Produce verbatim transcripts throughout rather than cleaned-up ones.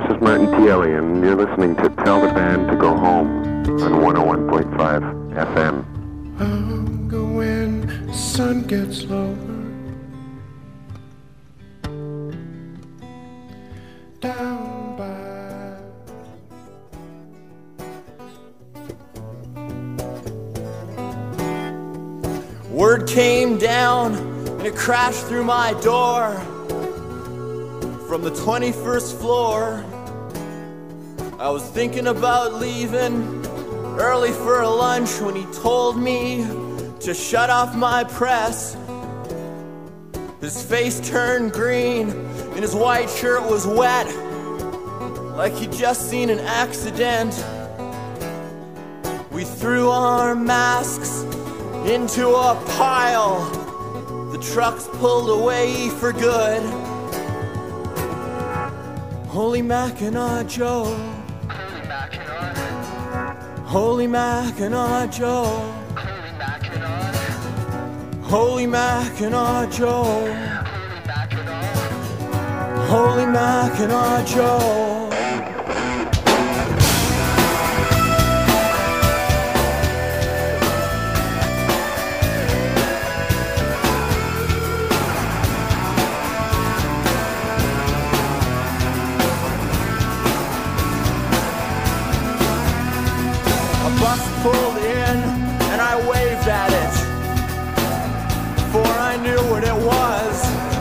is Martin Tielli, and you're listening to Tell the Band to Go Home on one oh one point five F M. Hunger when the sun gets lower, down by word came down and it crashed through my door from the twenty-first floor. I was thinking about leaving early for a lunch when he told me to shut off my press. His face turned green and his white shirt was wet, like he'd just seen an accident. We threw our masks into a pile. The trucks pulled away for good. Holy Mackinac Joe, Holy Mackinac Joe, Holy Mackinac Joe, Holy Mackinac Joe. Pulled in and I waved at it, for I knew what it was.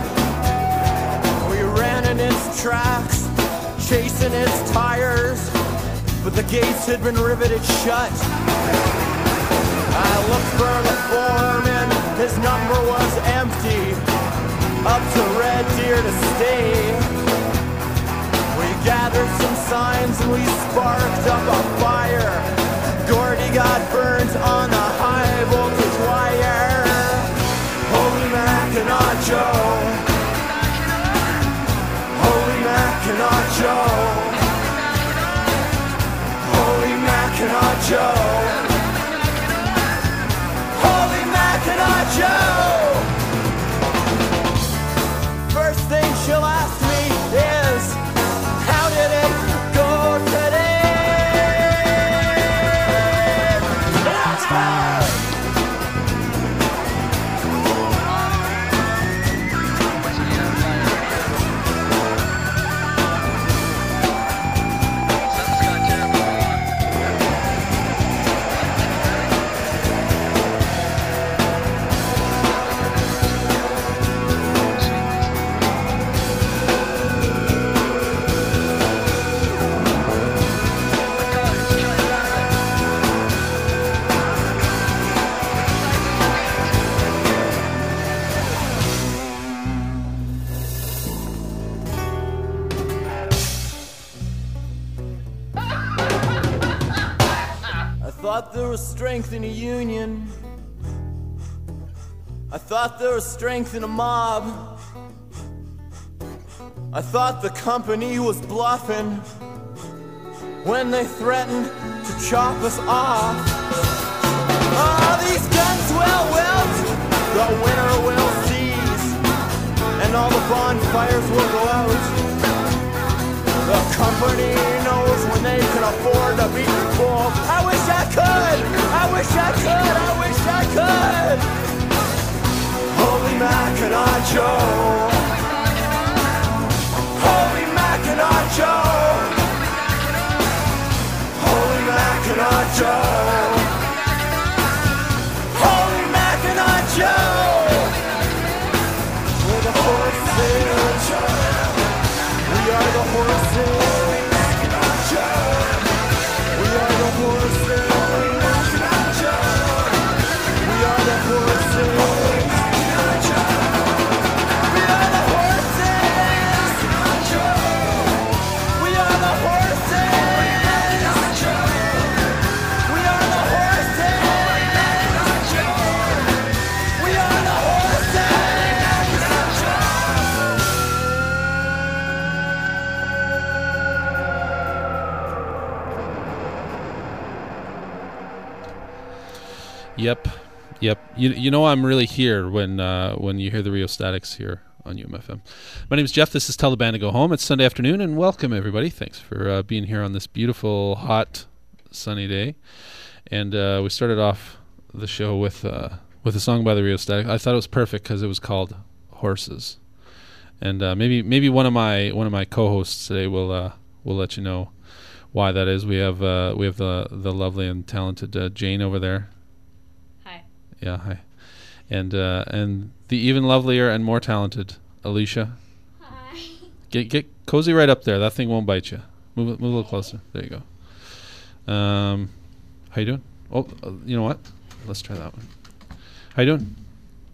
We ran in its tracks, chasing its tires, but the gates had been riveted shut. I looked for the foreman, his number was empty, up to Red Deer to stay. We gathered some signs and we sparked up a fire. Gordy got burnt on the high voltage wire. Holy Mackinac Joe, Holy Mackinac Joe, Holy Mackinac Joe, Holy Mackinac Joe. First thing she'll ask me is, how did it go today? I thought there was strength in a union. I thought there was strength in a mob. I thought the company was bluffing when they threatened to chop us off. Ah, these guns will wilt, the winter will seize, and all the bonfires will go out. The company knows when they can afford to be full. I wish I could, I wish I could, I wish I could. Holy Mackinac Joe, Holy Mackinac Joe, Holy Mackinac Joe, Holy Mackinac Joe. We're the horses, we are the horses. We are the horses. We are the horses. We are the horses. We are the horses. We are the horses. We are the Yep, yep. You you know I'm really here when uh, when you hear the Rheostatics here on U M F M. My name is Jeff. This is Tell the Band to Go Home. It's Sunday afternoon, and welcome, everybody. Thanks for uh, being here on this beautiful, hot, sunny day. And uh, we started off the show with uh, with a song by the Rheostatic. I thought it was perfect because it was called Horses. And uh, maybe maybe one of my one of my co-hosts today will uh, will let you know why that is. We have uh, we have the the lovely and talented uh, Jane over there. Hi. Yeah, hi. And uh, and the even lovelier and more talented Alicia. Hi. Get get cozy right up there. That thing won't bite you. Move move a little closer. There you go. Um, how you doing? Oh, uh, you know what? Let's try that one. How you doing?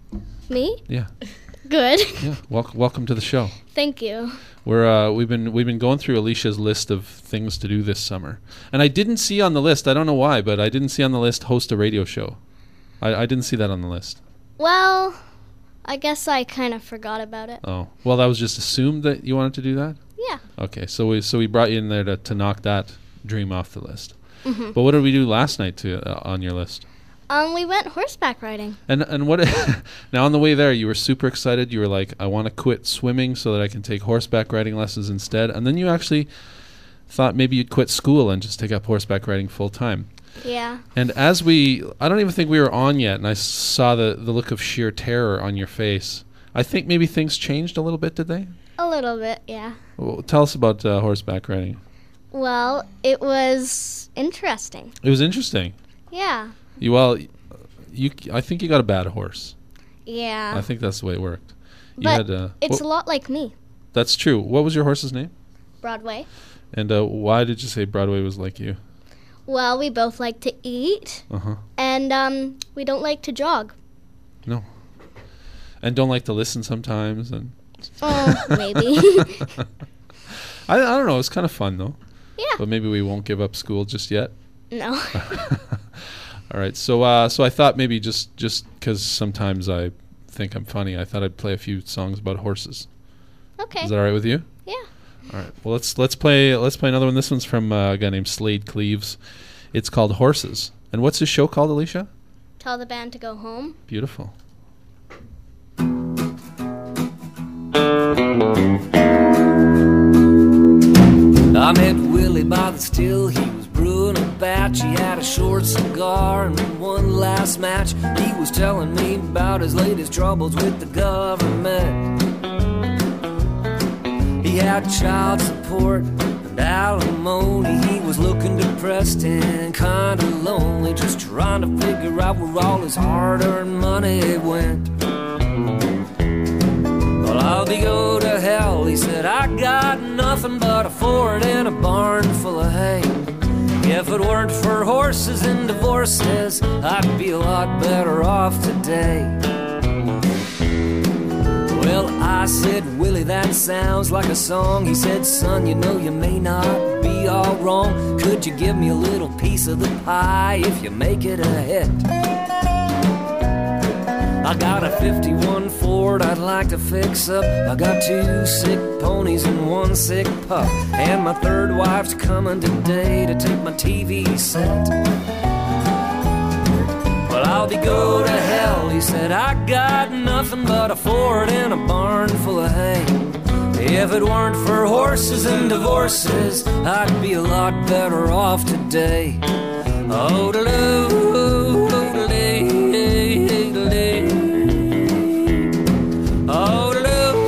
Me? Yeah. Good. Yeah. Welcome welcome to the show. Thank you. We're uh, we've been we've been going through Alicia's list of things to do this summer, and I didn't see on the list. I don't know why, but I didn't see on the list host a radio show. I, I didn't see that on the list. Well, I guess I kind of forgot about it. Oh, well, that was just assumed that you wanted to do that. Yeah. Okay, so we so we brought you in there to, to knock that dream off the list. Mm-hmm. But what did we do last night to uh, on your list? Um, we went horseback riding. And and what? Now on the way there, you were super excited. You were like, I want to quit swimming so that I can take horseback riding lessons instead. And then you actually thought maybe you'd quit school and just take up horseback riding full time. Yeah. And as we, I don't even think we were on yet, and I saw the, the look of sheer terror on your face. I think maybe things changed a little bit, did they? A little bit, yeah. Well, tell us about uh, horseback riding. Well, it was interesting. It was interesting. Yeah. You well, you I think you got a bad horse. Yeah. I think that's the way it worked. You but had, uh, it's wh- a lot like me. That's true. What was your horse's name? Broadway. And uh, why did you say Broadway was like you? Well, we both like to eat, Uh-huh. and um, we don't like to jog. No. And don't like to listen sometimes. And Oh, maybe. I, I don't know. It's kind of fun, though. Yeah. But maybe we won't give up school just yet. No. All right. So uh, so I thought maybe just just because sometimes I think I'm funny, I thought I'd play a few songs about horses. Okay. Is that all right with you? Yeah. All right. Well, let's let's play let's play another one. This one's from uh, a guy named Slade Cleaves. It's called Horses. And what's his show called, Alicia? Tell the band to go home. Beautiful. I met Willie by the still, he was brewing a batch. He had a short cigar and one last match. He was telling me about his latest troubles with the government. He had child support and alimony. He was looking depressed and kinda lonely, just trying to figure out where all his hard-earned money went. Well, I'll be go to hell, he said, I got nothing but a Ford and a barn full of hay. If it weren't for horses and divorces, I'd be a lot better off today. Well, I said, Willie, that sounds like a song. He said, son, you know you may not be all wrong. Could you give me a little piece of the pie if you make it a hit? I got a fifty-one Ford I'd like to fix up. I got two sick ponies and one sick pup. And my third wife's coming today to take my T V set. Well, I'll be go to hell, he said, I got nothing but a Ford and a barn full of hay. If it weren't for horses and divorces, I'd be a lot better off today. Oh, da-doo, oh-da-dee. Oh,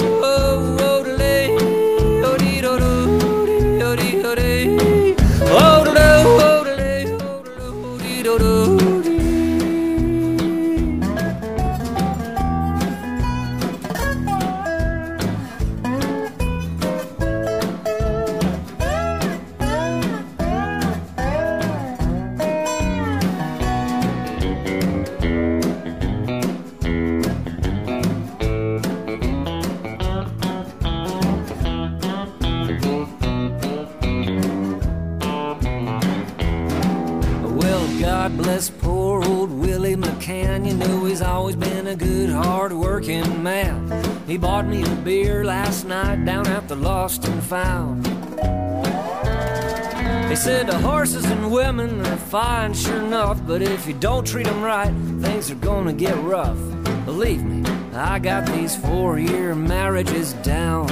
God bless poor old Willie McCann. You know he's always been a good, hard-working man. He bought me a beer last night down at the Lost and Found. They said the horses and women are fine, sure enough, but if you don't treat them right, things are gonna get rough. Believe me, I got these four-year marriages down.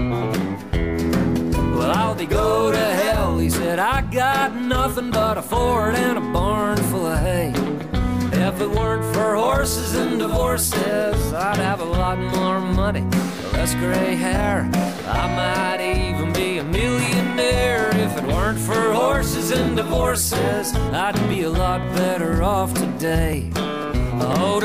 Well, I'll be go to hell, he said, I got nothing but a Ford and a barn full of hay. If it weren't for horses and divorces, I'd have a lot more money, less gray hair. I might even be a millionaire. If it weren't for horses and divorces, I'd be a lot better off today. Oh,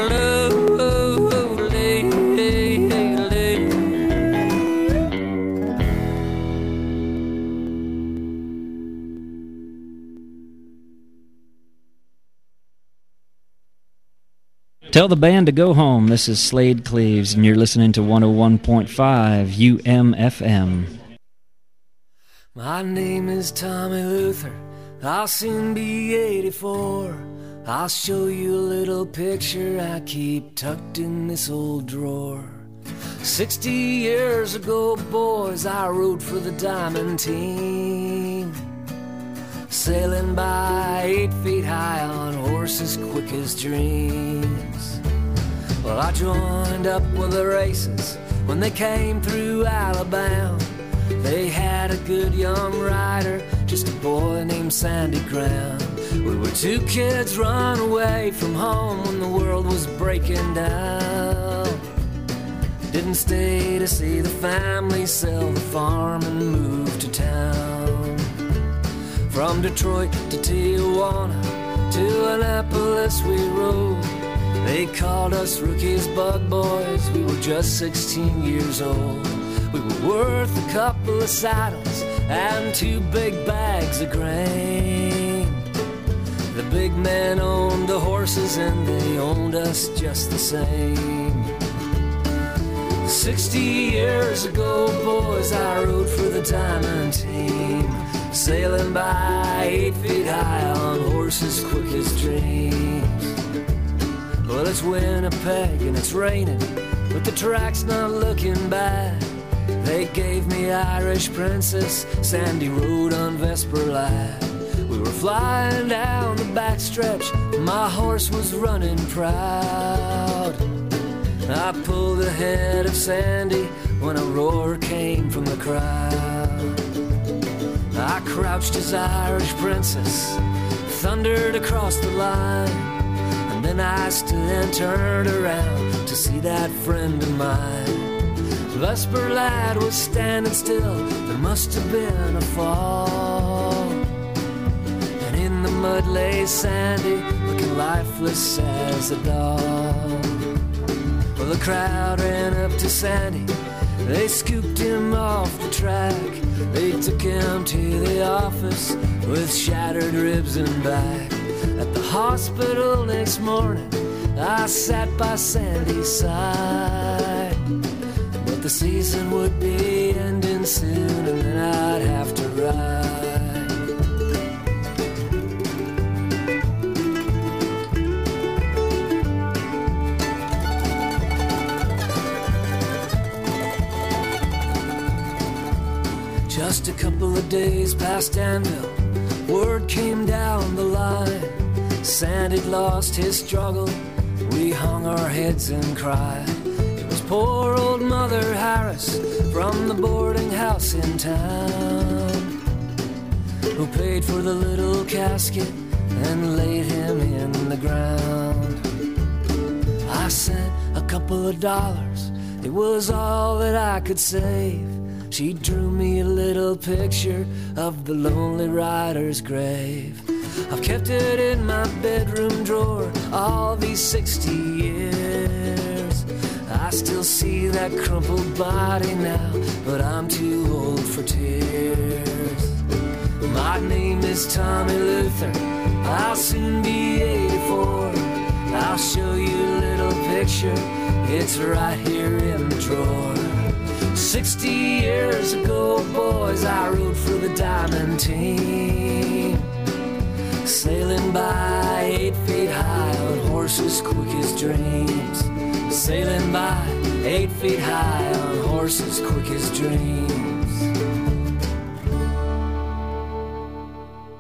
Tell the band to go home. This is Slade Cleaves, and you're listening to one oh one point five U M F M. My name is Tommy Luther. I'll soon be eighty-four. I'll show you a little picture I keep tucked in this old drawer. Sixty years ago, boys, I rode for the Diamond team, sailing by eight feet high on horses quick as dreams. Well, I joined up with the races when they came through Alabama. They had a good young rider, just a boy named Sandy Brown. We were two kids run away from home when the world was breaking down. Didn't stay to see the family sell the farm and move to town. From Detroit to Tijuana to Annapolis we rode. They called us rookies, bug boys, we were just sixteen years old. We were worth a couple of saddles and two big bags of grain. The big men owned the horses and they owned us just the same. Sixty years ago, boys, I rode for the Diamond team, sailing by eight feet high on horses quick as dreams. Well, it's Winnipeg and it's raining, but the track's not looking bad. They gave me Irish Princess, Sandy rode on Vesper Lad. We were flying down the backstretch, my horse was running proud. I pulled ahead of Sandy when a roar came from the crowd. I crouched as Irish Princess, thundered across the line. And then I stood and turned around to see that friend of mine. Vesper Lad was standing still, there must have been a fall. And in the mud lay Sandy, looking lifeless as a doll. Well, the crowd ran up to Sandy, they scooped him off the track. They took him to the office with shattered ribs and back. At the hospital next morning, I sat by Sandy's side. But the season would be ending soon and then I'd have to ride. Just a couple of days past Danville, word came down the line. Sandy'd lost his struggle, we hung our heads and cried. It was poor old Mother Harris from the boarding house in town who paid for the little casket and laid him in the ground. I sent a couple of dollars, it was all that I could save. She drew me a little picture of the lonely rider's grave. I've kept it in my bedroom drawer all these sixty years. I still see that crumpled body now, but I'm too old for tears. My name is Tommy Luther, I'll soon be eighty-four. I'll show you a little picture, it's right here in the drawer. Sixty years ago, boys, I rode for the Diamond team, sailing by eight feet high on horses quick as dreams. Sailing by eight feet high on horses quick as dreams.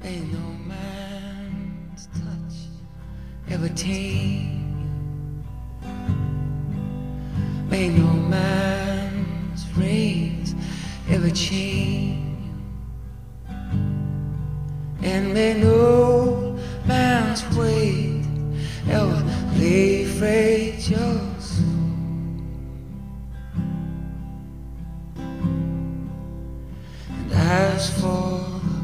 Ain't no man's touch ever tame you. May no man's rains ever chain you. And may no man's weight ever lay freight your soul. And as for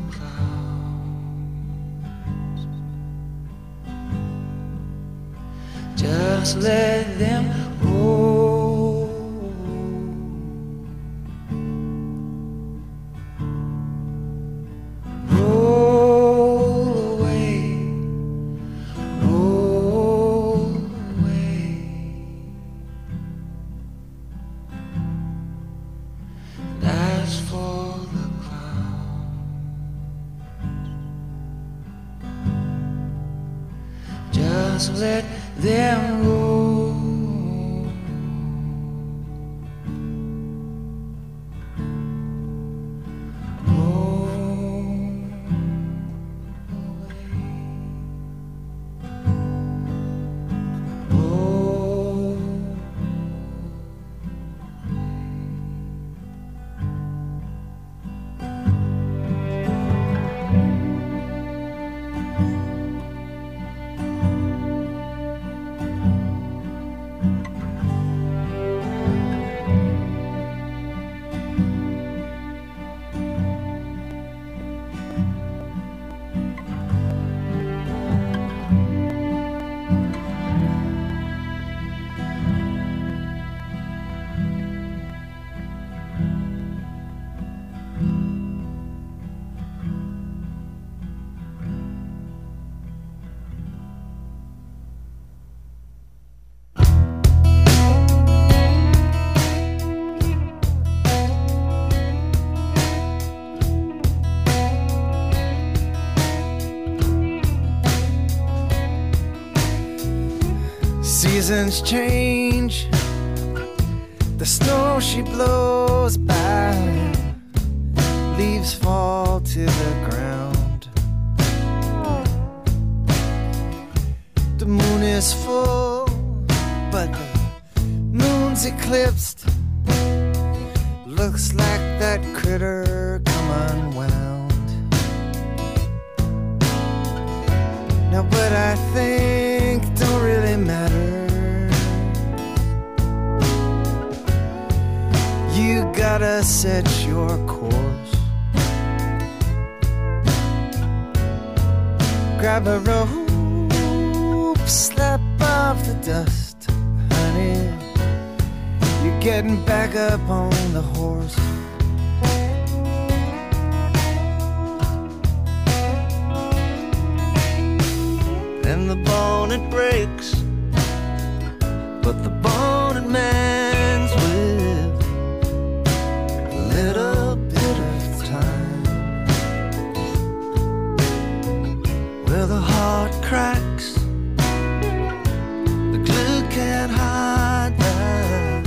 just let them roll. Roll away, roll away. And as for the clouds, just let them roll. Seasons change, the snow she blows by, leaves fall to the ground. The moon is full, but the moon's eclipsed. Looks like that critter come unwound. Now what I think don't really matter. You gotta set your course. Grab a rope, slap off the dust, honey. You're getting back up on the horse. Then the bonnet breaks, but the bonnet man's with a little bit of time. Where the heart cracks, the glue can't hide that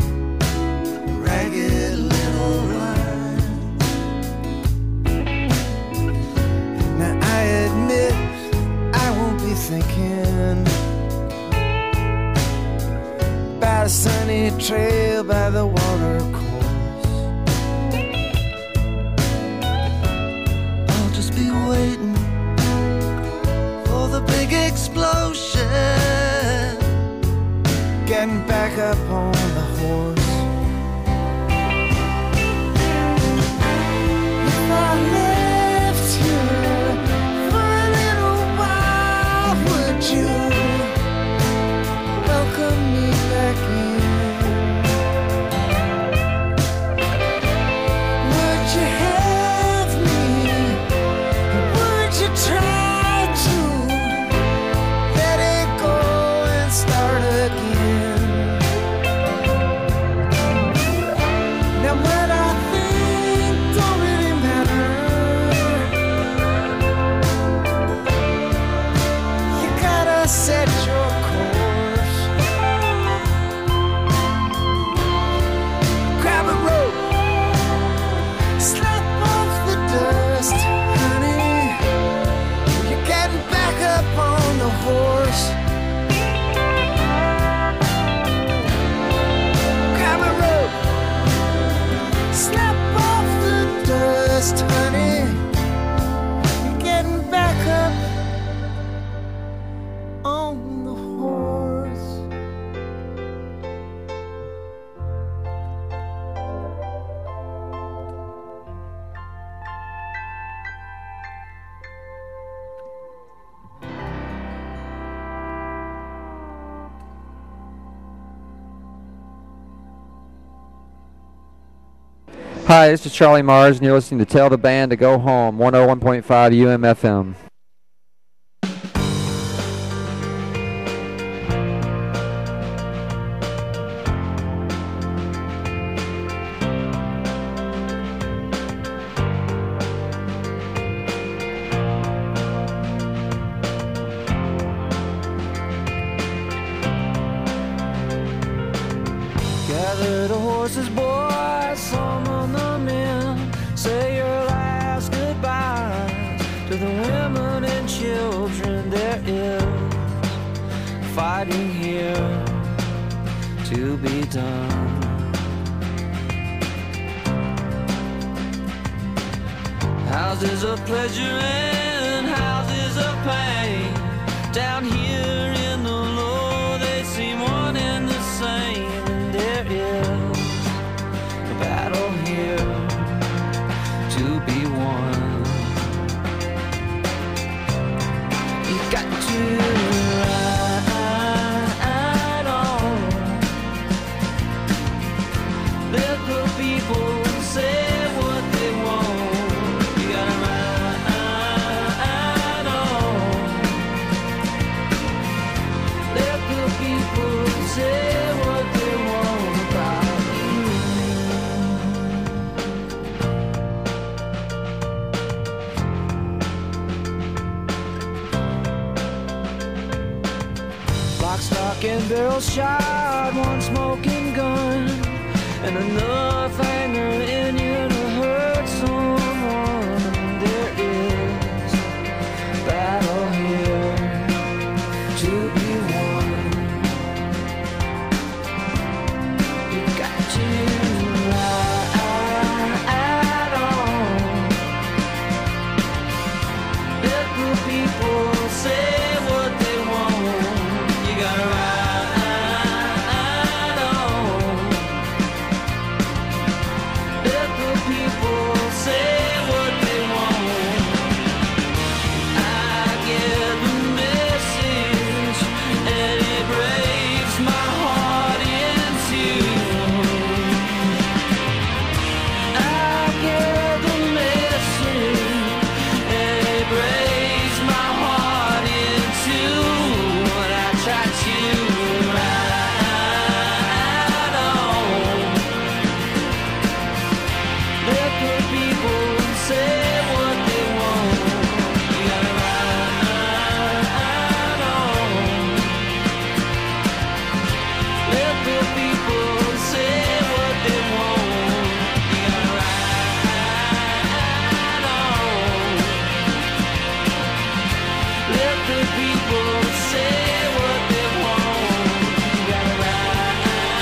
ragged little line. Now I admit I won't be thinking about a sunny trail by the water course. I'll just be waiting for the big explosion, getting back up on the horse. If I left here for a little while, would you welcome me back in? Would you have me? Would you try to let it go and start again? Hi, this is Charlie Mars, and you're listening to Tell the Band to Go Home, one oh one point five U M F M. Gather the horses, boys, summon the men. Say your last goodbyes to the women and children. There is fighting here to be done. Houses of pleasure and houses of pain. Down here in the low, they seem one and the same. There is a battle here to be won. You got to ride on. Let the people say what they want. You gotta ride on. Let the people say what they want about you. Lock, stock, and barrel shot, one smoking gun, and enough anger in you to hurt someone. There is battle here to be won. You got to ride on. Let the people say what they want. You gotta ride on. Let the people say what they want. I get the message and it breaks my heart in two. I get the message and it breaks my heart in two. And I try to ride on. Let the people say what they want. You gotta ride on. Let the people say what they want. You gotta ride on. Let the people say what they want. You gotta ride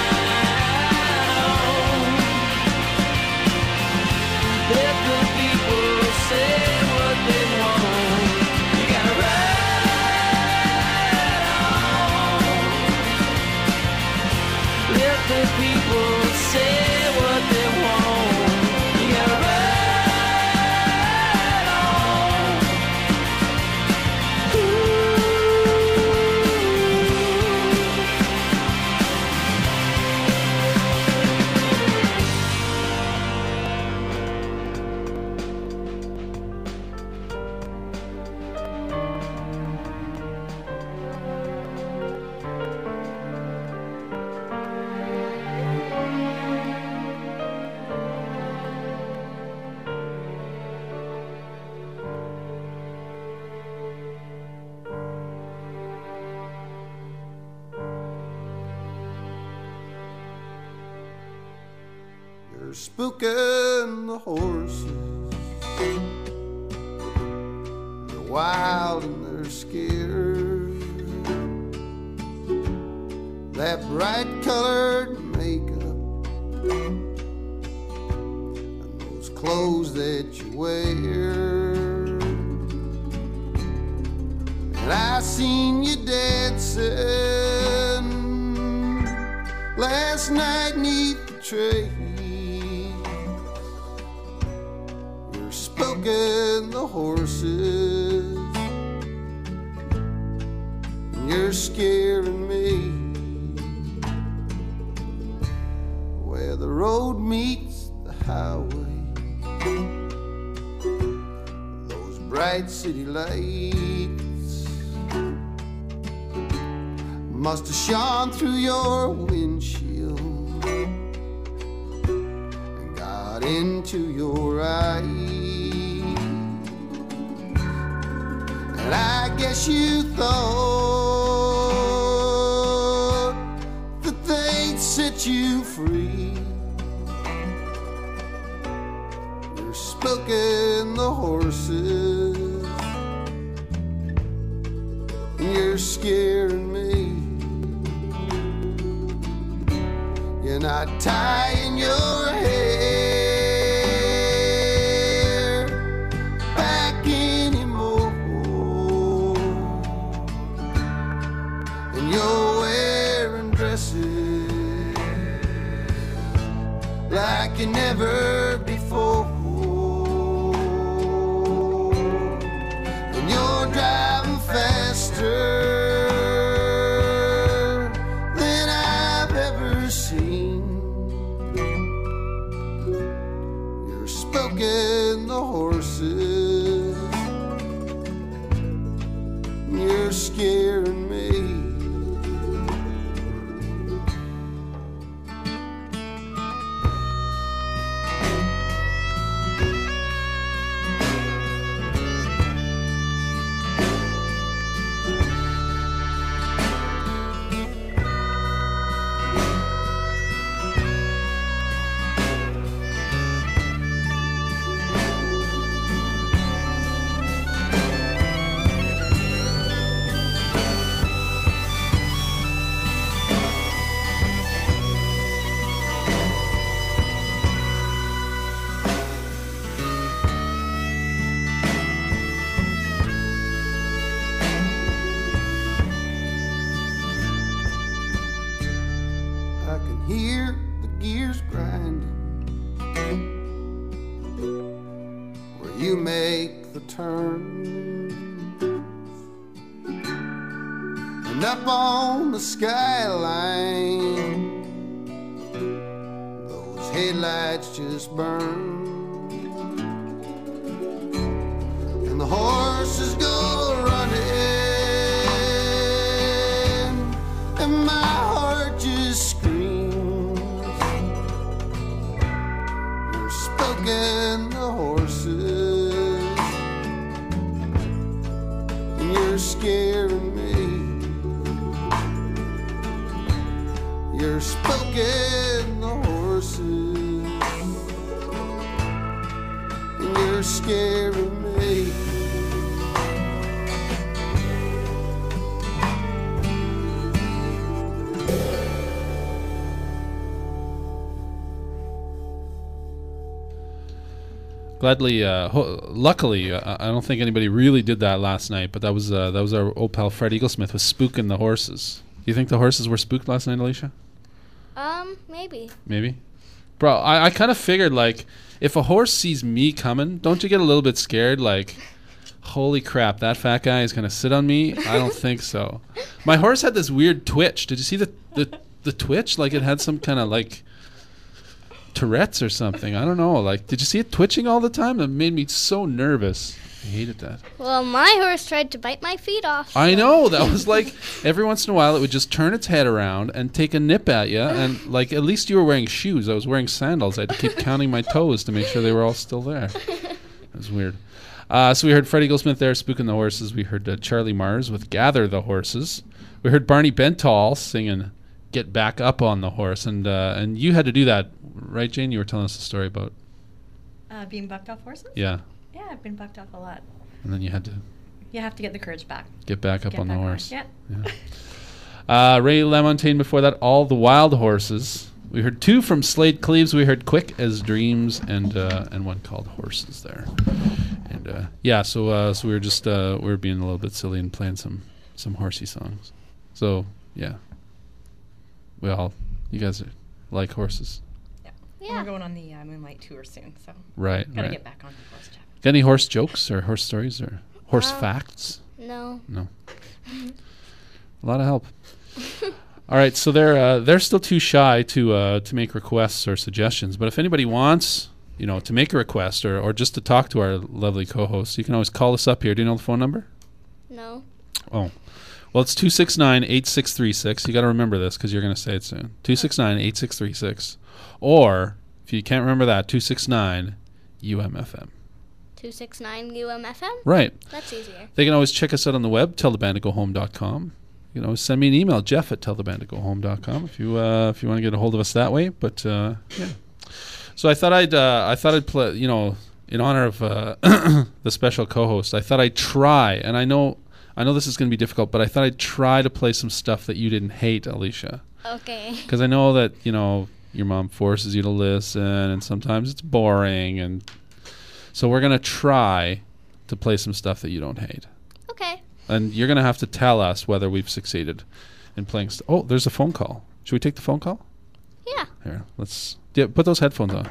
on. Let the people say what they want. You gotta ride on. Let the people say what they want. You gotta ride on. They're spooking the horses. They're wild and they're scared. That bright colored makeup and those clothes that you wear. And I seen you dancing last night neath the tree. You're spooking the horses. You're scaring me. Where the road meets the highway. Those bright city lights must have shone through your windshield and got into your eyes. And I guess you thought that they'd set you free. You're spooking the horses, and you're scaring me. You're not tying your hair back anymore, and you're wearing dresses like you never before, and you're driving faster than I've ever seen. You're spooking the horses, and you're scaring me. I can hear the gears grinding where you make the turn, and up on the skyline those headlights just burn, and the horses go running, and my heart just screams. You're spooking the horses, and you're scaring me. You're spooking the horses, and you're scaring me. Gladly, uh, ho- luckily, uh, I don't think anybody really did that last night, but that was uh, that was our old pal Fred Eaglesmith with spooking the horses. Do you think the horses were spooked last night, Alicia? Um, maybe. Maybe. Bro, I, I kind of figured, like, if a horse sees me coming, don't you get a little bit scared? Like, holy crap, that fat guy is going to sit on me? I don't think so. My horse had this weird twitch. Did you see the, the, the twitch? Like, it had some kind of, like, Tourette's or something. I don't know. Like, did you see it twitching all the time? It made me so nervous. I hated that. Well, my horse tried to bite my feet off. I know. That was like, every once in a while, it would just turn its head around and take a nip at you. And, like, at least you were wearing shoes. I was wearing sandals. I had to keep counting my toes to make sure they were all still there. It was weird. Uh, so we heard Fred Eaglesmith there, Spooking the Horses. We heard uh, Charlie Mars with Gather the Horses. We heard Barney Bentall singing Get Back Up on the Horse. And uh, and you had to do that, right, Jane? You were telling us a story about... Uh, being bucked off horses? Yeah. Yeah, I've been bucked off a lot. And then you had to... You have to get the courage back. Get back up get on back the horse. On. Yeah. yeah. uh, Ray LaMontagne before that, All the Wild Horses. We heard two from Slade Cleaves. We heard Quick as Dreams and uh, and one called Horses there. And uh, yeah, so uh, so we were just uh, we were being a little bit silly and playing some some horsey songs. So yeah, we all you guys are, like horses. Yeah. yeah. We're going on the uh, Moonlight tour soon, so right. Gotta right. get back on the horse chat. Got any horse jokes or horse stories or horse uh, facts? No. No. A lot of help. All right, so they're uh, they're still too shy to uh, to make requests or suggestions. But if anybody wants, you know, to make a request or, or just to talk to our lovely co-host, you can always call us up here. Do you know the phone number? No. Oh, well, it's two six nine, eight six three six. You got to remember this because you're going to say it soon. two six nine, eight six three six. Or if you can't remember that, two six nine U M F M. two six nine U M F M? Right. That's easier. They can always check us out on the web, tell the band to go home dot com. You know, send me an email, Jeff at tell the band to go home dot com if you uh, if you want to get a hold of us that way. But uh, yeah, so I thought I'd uh, I thought I'd play, you know, in honor of uh, the special co-host. I thought I'd try, and I know I know this is going to be difficult, but I thought I'd try to play some stuff that you didn't hate, Alicia. Okay. Because I know that, you know, your mom forces you to listen, and sometimes it's boring, and so we're gonna try to play some stuff that you don't hate. Okay. And you're going to have to tell us whether we've succeeded in playing. St- oh, there's a phone call. Should we take the phone call? Yeah. Here, let's yeah, put those headphones on.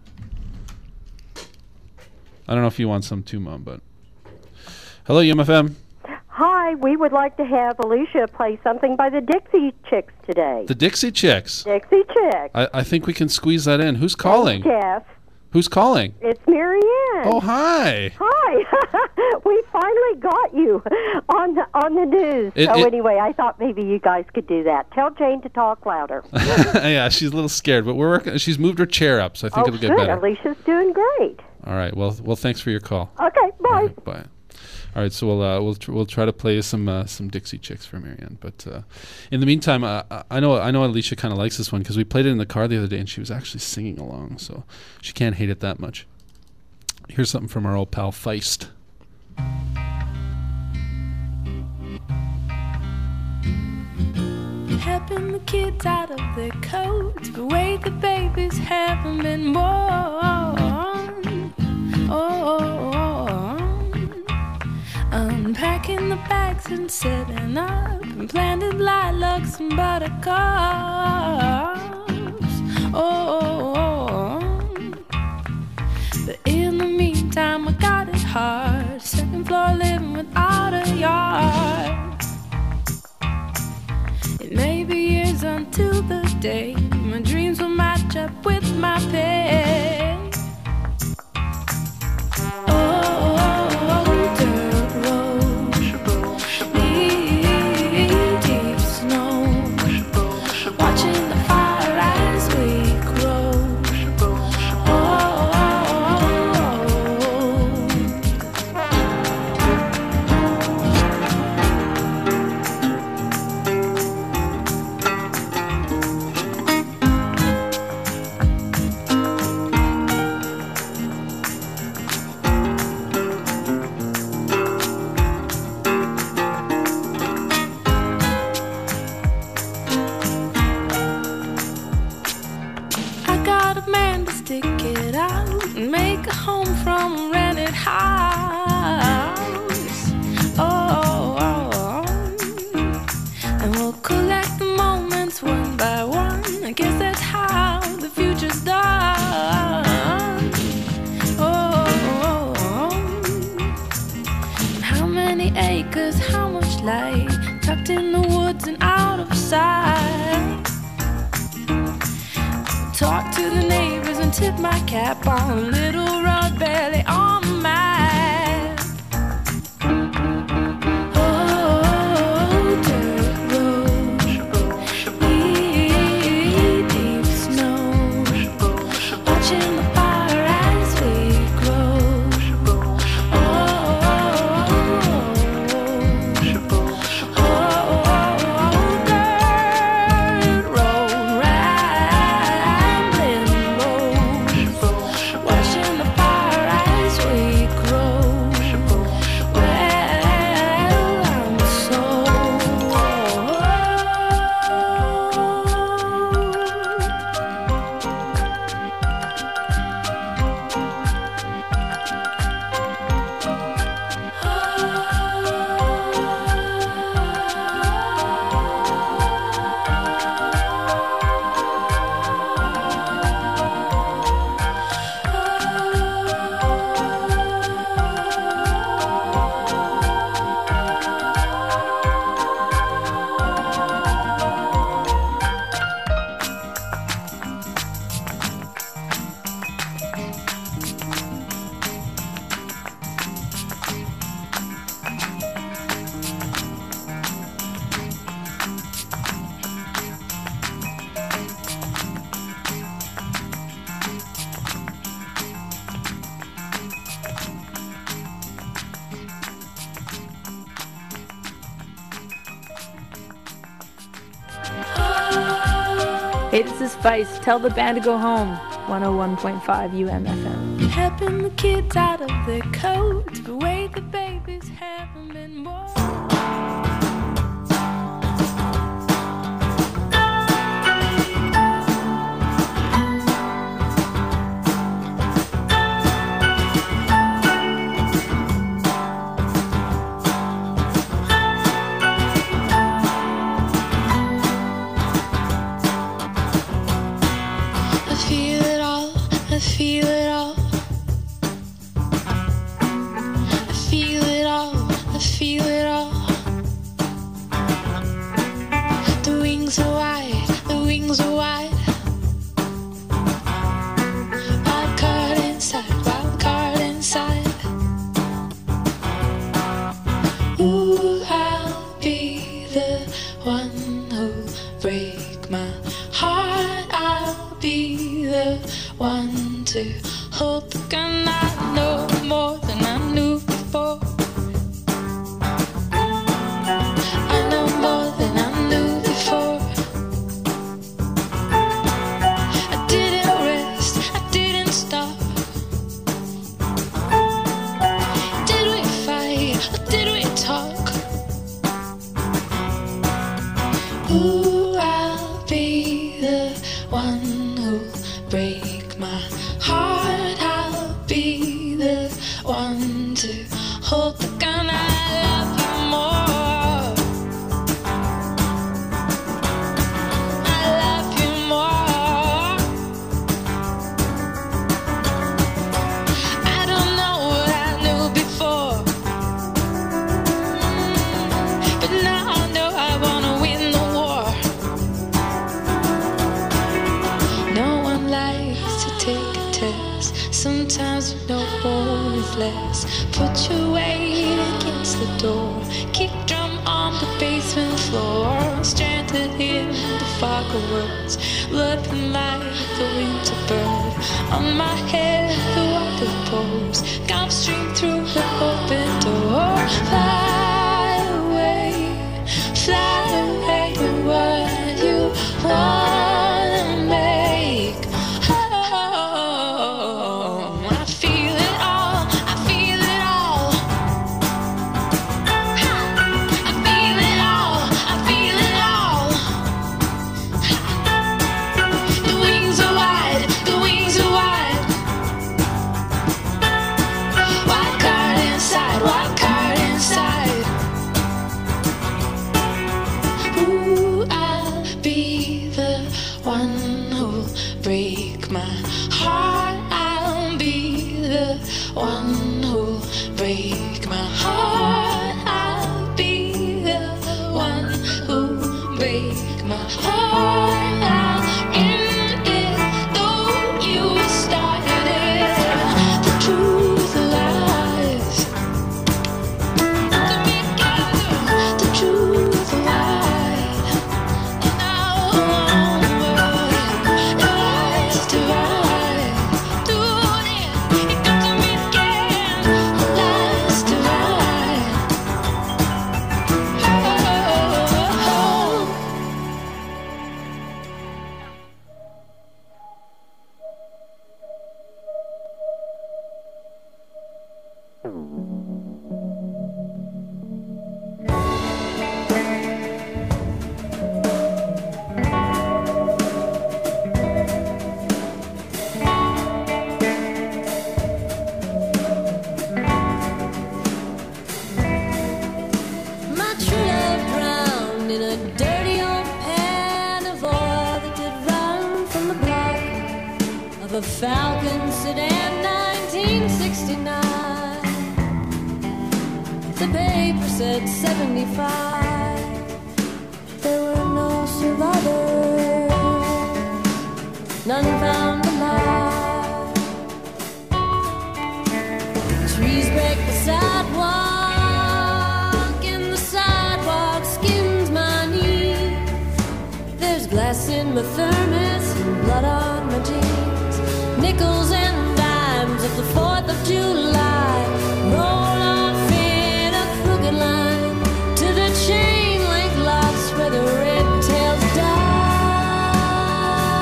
I don't know if you want some too, Mom, but... Hello, U M F M. Hi, we would like to have Alicia play something by the Dixie Chicks today. The Dixie Chicks. Dixie Chicks. I, I think we can squeeze that in. Who's calling? Jeff. Who's calling? It's Mary Ann. Oh, hi. Hi. We finally got you on the, on the news. It- so it- anyway, I thought maybe you guys could do that. Tell Jane to talk louder. Yeah, she's a little scared, but we're working. She's moved her chair up, so I think oh, it'll get good. better. Alicia's doing great. All right. Well, well, thanks for your call. Okay, bye. All right, bye. All right, so we'll uh, we'll tr- we'll try to play some uh, some Dixie Chicks for Marianne. But uh, in the meantime, uh, I know I know Alicia kind of likes this one because we played it in the car the other day, and she was actually singing along, so she can't hate it that much. Here's something from our old pal Feist. Helping the kids out of their coats, but wait, the babies haven't been born. Oh, unpacking the bags and setting up, and planted lilacs and buttercups. Oh, but in the meantime, I got it hard. Second floor living without a yard. It may be years until the day my dreams will match up with my pay. Oh, dirt road, knee deep snow, watching the fire as we grow. I got a man to stick it out and make a home from a rented house. Oh, oh, oh. And we'll collect the moments one by one. I guess that's how the future's done. Oh, oh, oh. And how many acres, how much light, tucked in the woods and out of sight. Talk to the neighbors and tip my cap on a little rod belly on the map. Oh, dirt road, knee deep snow, watching the fire as we grow. Oh, oh, dirt road, rambling road, watching the fire as Hey, this is Feist. Tell the band to go home. one oh one point five U M F M. Helping the kids out of their coats, the way the babies haven't been born. I feel it all. I feel it all. I feel it all. The wings are wide. The wings are wide. Wild card inside. Wild card inside. Ooh, I'll be the one who'll break my heart. I'll be the one to hold the gun. I know more than I knew before. I know more than I knew before. I didn't rest, I didn't stop. Did we fight or did we talk? Ooh, I'll be the one who'll break my heart. I'll be the one to hold the gun. I love you more. I love you more. I don't know what I knew before, mm, but now I know I wanna win the war. No one likes to take a test. Sometimes you know more is less. Put your weight against the door. Kick drum on the basement floor. Stranded in the fog of words. Loving like the winter bird. On my head the water pours. Gulf stream through the open door. Fly away, fly away. What you wanna make. I feel it all, I feel it all. I feel it all, I feel it all. The wings are wide, the wings are wide. Wild card inside, wild card inside. Ooh, I'll be the one who'll break my heart. I'll be the one who'll break my heart. I'll be the one who'll break my heart. I'll end it, though you started it. The truth lies. The truth lies. And I'll lies to lie. Do it. It got to me again. Lies to lie. Oh. My true love drowned in a dirty old pan of oil that did run from the block of a Falcon sedan, nineteen sixty-nine. The paper said seventy-five. There were no survivors, none found alive. Trees break the sidewalk, and the sidewalk skims my knees. There's glass in my thermos and blood on my jeans. Nickels and dimes of the fourth of July roll off in a crooked line to the chain link lots where the red tails die.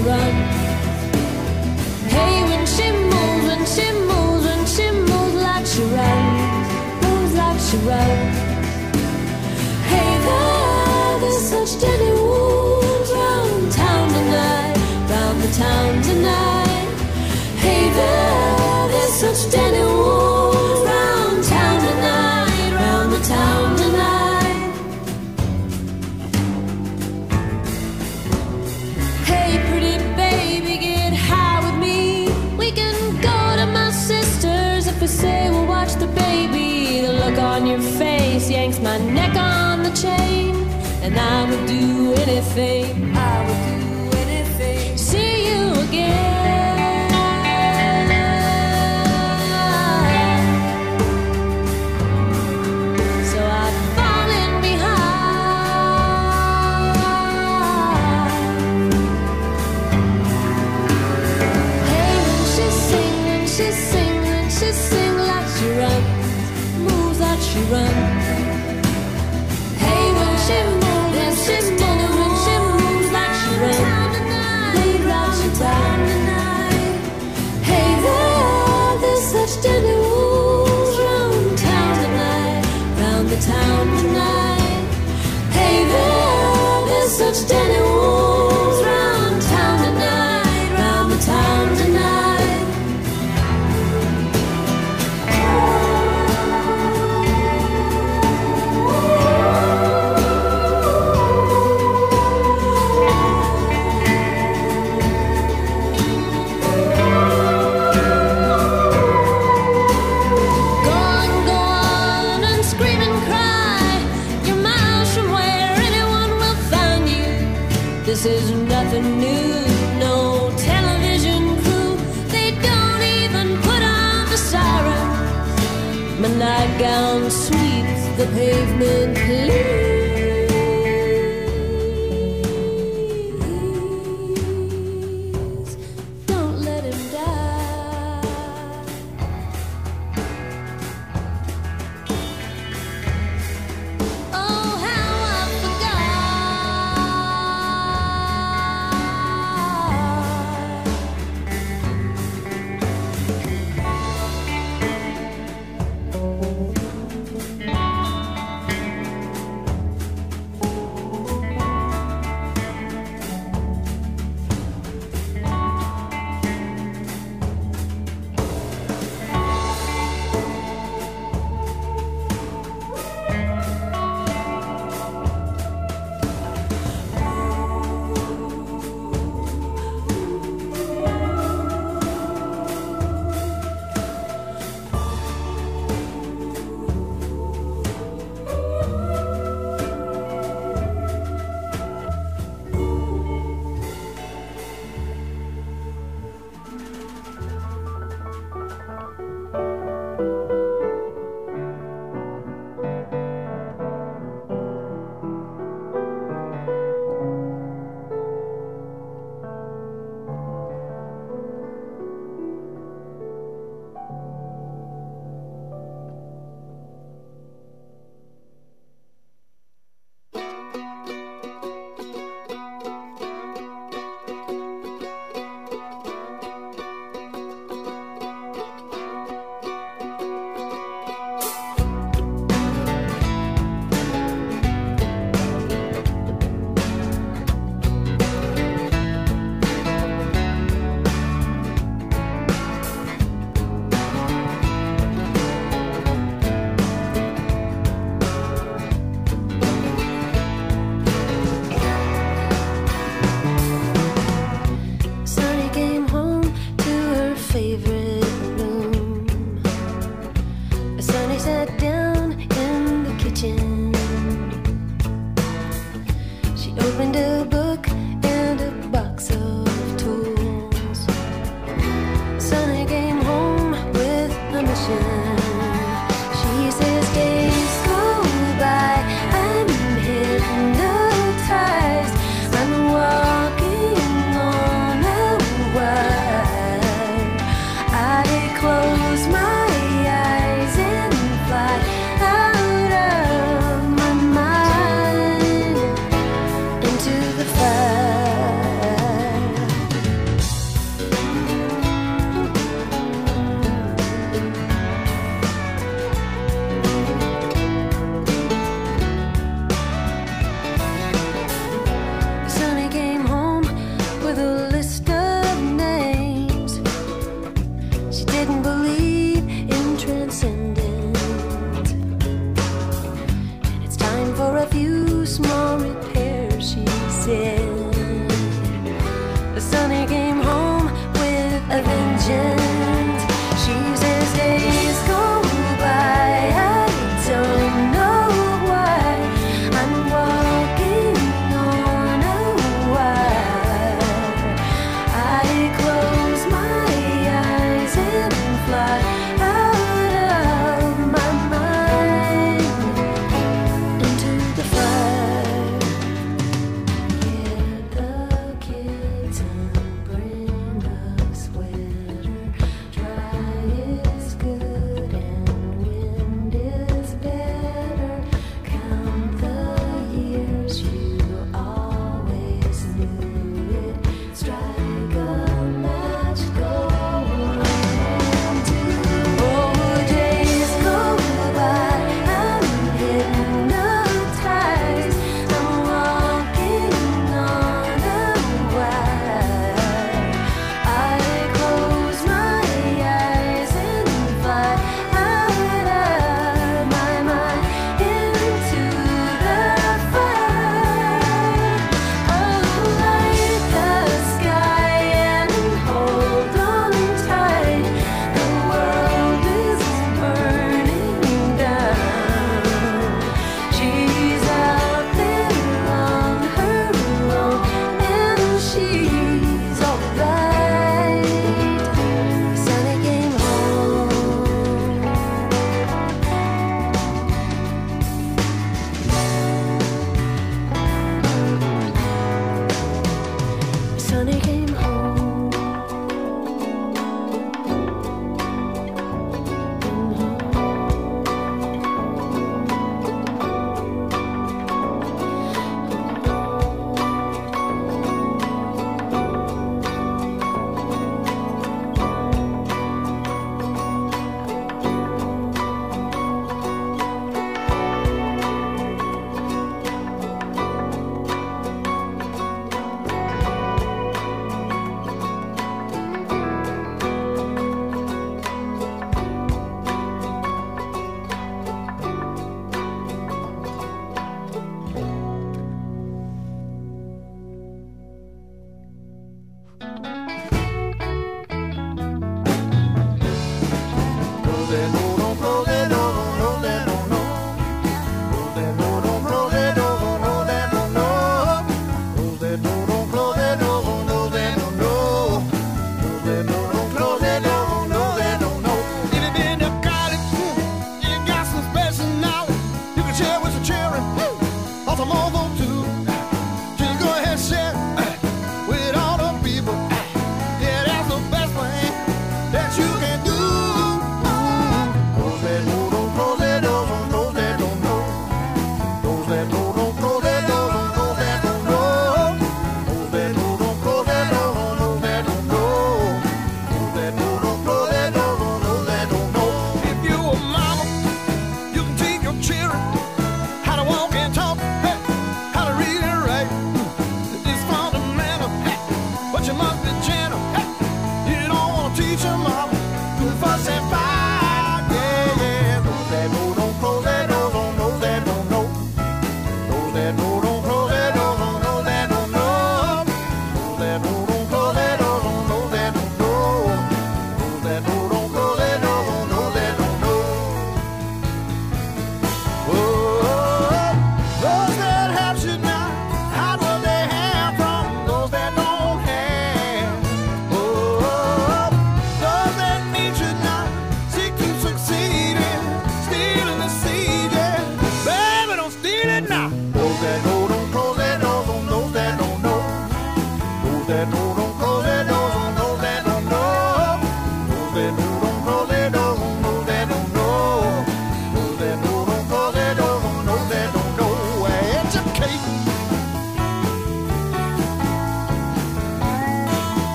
runs. Hey, when she moves, when she moves, when she moves like she runs, moves like she runs. Hey there, there's such deadly wounds round town tonight, round the town tonight. Hey there, there's such deadly wounds round town tonight, round the town tonight. Hey pretty baby, get high with me. We can go to my sister's if we say we'll watch the baby. The look on your face yanks my neck on the chain, and I would do anything, I would do anything, see you again. So I've fallen behind. Hey, when she sing, when she sing, when she sing like she runs, moves like she runs. Hey, when she moves, when she moves, when she moves like she runs, lead like she runs. Hey there, there's such deadly wolves round town tonight, round the town tonight. Hey there, there's such deadly wolves round town tonight, round the town tonight. Go on, go on and scream and cry. You're miles from where anyone will find you. This is nothing new, no television crew. They don't even put on the sirens. My nightgown sweeps the pavement clean. Please don't let him die. Oh, how I forgot.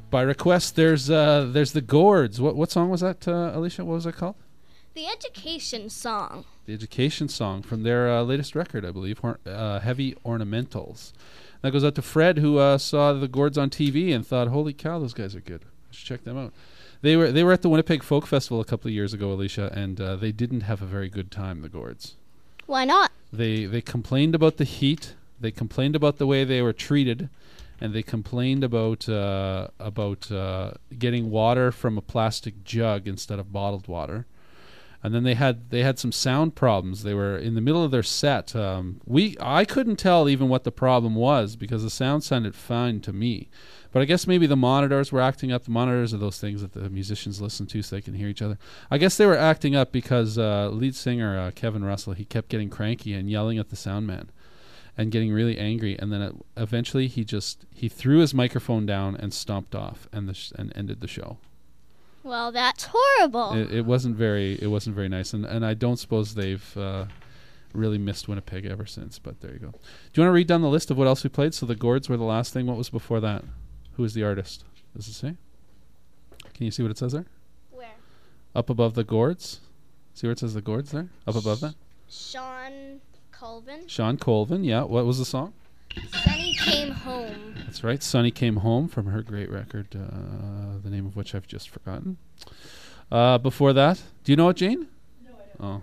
By request, there's uh, there's the Gourds. What what song was that, uh, Alicia? What was that called? The Education Song. The Education Song from their uh, latest record, I believe, Hor- uh, Heavy Ornamentals. That goes out to Fred, who uh, saw the Gourds on T V and thought, "Holy cow, those guys are good. I should check them out." They were they were at the Winnipeg Folk Festival a couple of years ago, Alicia, and uh, they didn't have a very good time. The Gourds. Why not? They they complained about the heat. They complained about the way they were treated. And they complained about uh, about uh, getting water from a plastic jug instead of bottled water, and then they had they had some sound problems. They were in the middle of their set. Um, we I couldn't tell even what the problem was because the sound sounded fine to me, but I guess maybe the monitors were acting up. The monitors are those things that the musicians listen to so they can hear each other. I guess they were acting up because uh, lead singer uh, Kevin Russell, he kept getting cranky and yelling at the sound man. And getting really angry, and then it, eventually he just he threw his microphone down and stomped off, and the sh- and ended the show. Well, that's horrible. It, it wasn't very it wasn't very nice, and and I don't suppose they've uh, really missed Winnipeg ever since. But there you go. Do you want to read down the list of what else we played? So the Gourds were the last thing. What was before that? Who was the artist? Does it say? Can you see what it says there? Where? Up above the Gourds. See where it says the Gourds there? Up above that. Sean Colvin. Sean Colvin, yeah. What was the song? Sonny Came Home. That's right. Sonny Came Home from her great record, uh, the name of which I've just forgotten. Uh, before that, do you know it, Jane? No, I don't. Oh.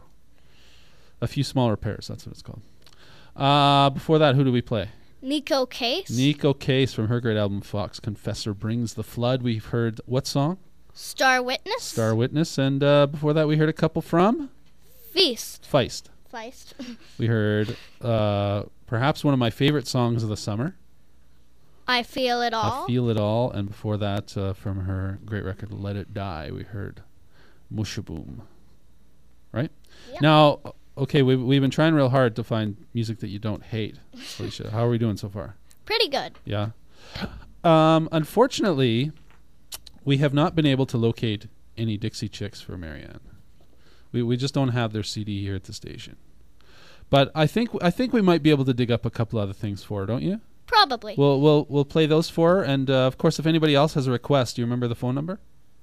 A Few Small Repairs, that's what it's called. Uh, before that, who do we play? Nico Case. Nico Case from her great album, Fox Confessor Brings the Flood. We've heard what song? Star Witness. Star Witness. And uh, before that, we heard a couple from? Feast. Feist. Feist. We heard uh, perhaps one of my favorite songs of the summer. I Feel It All. I Feel It All. And before that, uh, from her great record, Let It Die, we heard Mushaboom. Right? Yep. Now, okay, we, we've been trying real hard to find music that you don't hate, Alicia. How are we doing so far? Pretty good. Yeah. Um, unfortunately, we have not been able to locate any Dixie Chicks for Marianne. We we just don't have their C D here at the station. But I think I think we might be able to dig up a couple other things for her, don't you? Probably. We'll we'll we'll play those for her, and uh, of course, if anybody else has a request, do you remember the phone number?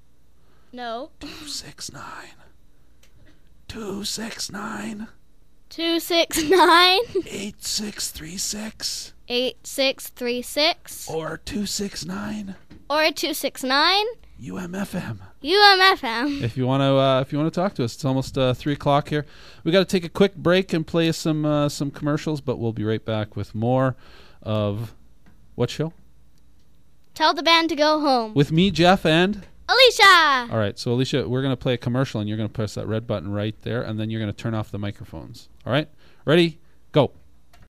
No. Two six nine. Two six nine. Two six nine. Eight six three six. Eight six three six. Or two six nine. Or two six nine. U M F M. U M F M. If you want to, uh, if you want to talk to us, it's almost uh, three o'clock here. We got to take a quick break and play some uh, some commercials, but we'll be right back with more of what show? Tell the band to go home. With me, Jeff, and Alicia. All right, so Alicia, we're gonna play a commercial, and you're gonna press that red button right there, and then you're gonna turn off the microphones. All right, ready? Go.